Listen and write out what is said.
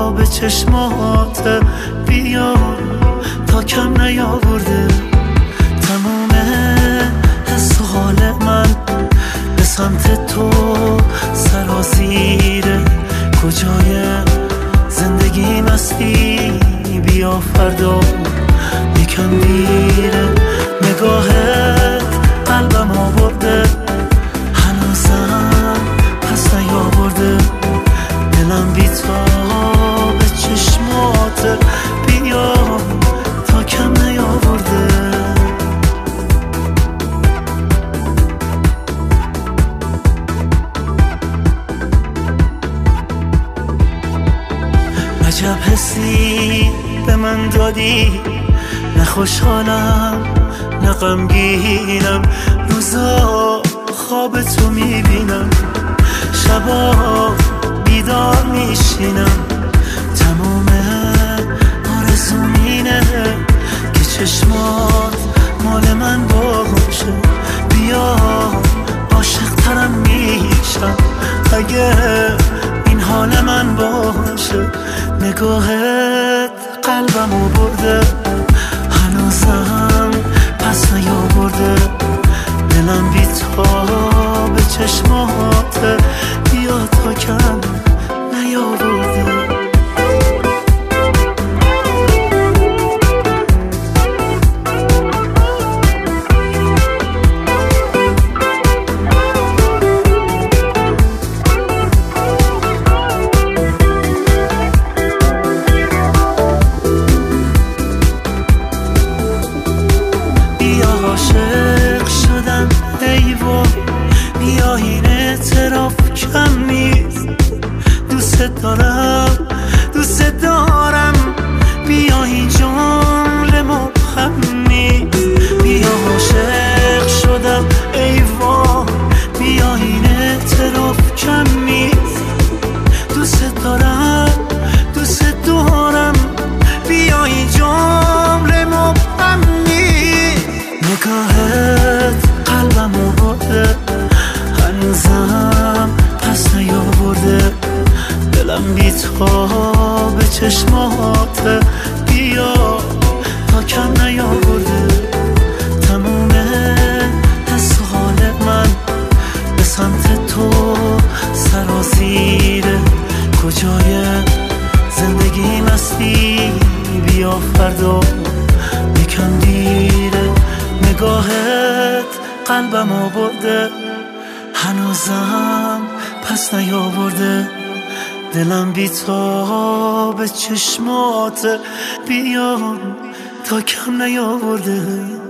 به چشمات بیا تا کم نیاورده تموم حس و حال من به سمت تو سرازیره کجای زندگی مستی بیا فردا یکم دیره نگاهت قلبم آورده هنوزم پس نیاورده دلم بی تا به چشمات بیا تا کم نیاورده عجب حسی به من دادی نه خوشحالم نه غمگینم روزا خواب تو میبینم شبا بیدار میشینم تمام آرزوم اینه که چشمات مال من باشه بیا عاشق ترم میشم اگه این حال من باشه نگاهت قلبمو برده هنوزم پس نیاورده دلم بی تا به چشمات بیا تا کم نیاورده عاشق شدم ای وای بیا این اعتراف کم نیست دوست دارم بیا این جمله مبهم نیست بیا عاشق شدم ای وای بیا این اعتراف کم نیست دوست دارم بیا این جمله مبهم نیست نگاهت قلبمو برده هنوزم پس نیاورده دلم بی تا به چشمات بیا تا کم نیاورده تموم حس و حال من به سمت تو سرازیره کجای زندگی مستی بیا فردا یکم دیره نگاهت قلبمو برده هنوزم پس نیاورده دلم بی تا به چشمات بیا تا کم نیاورده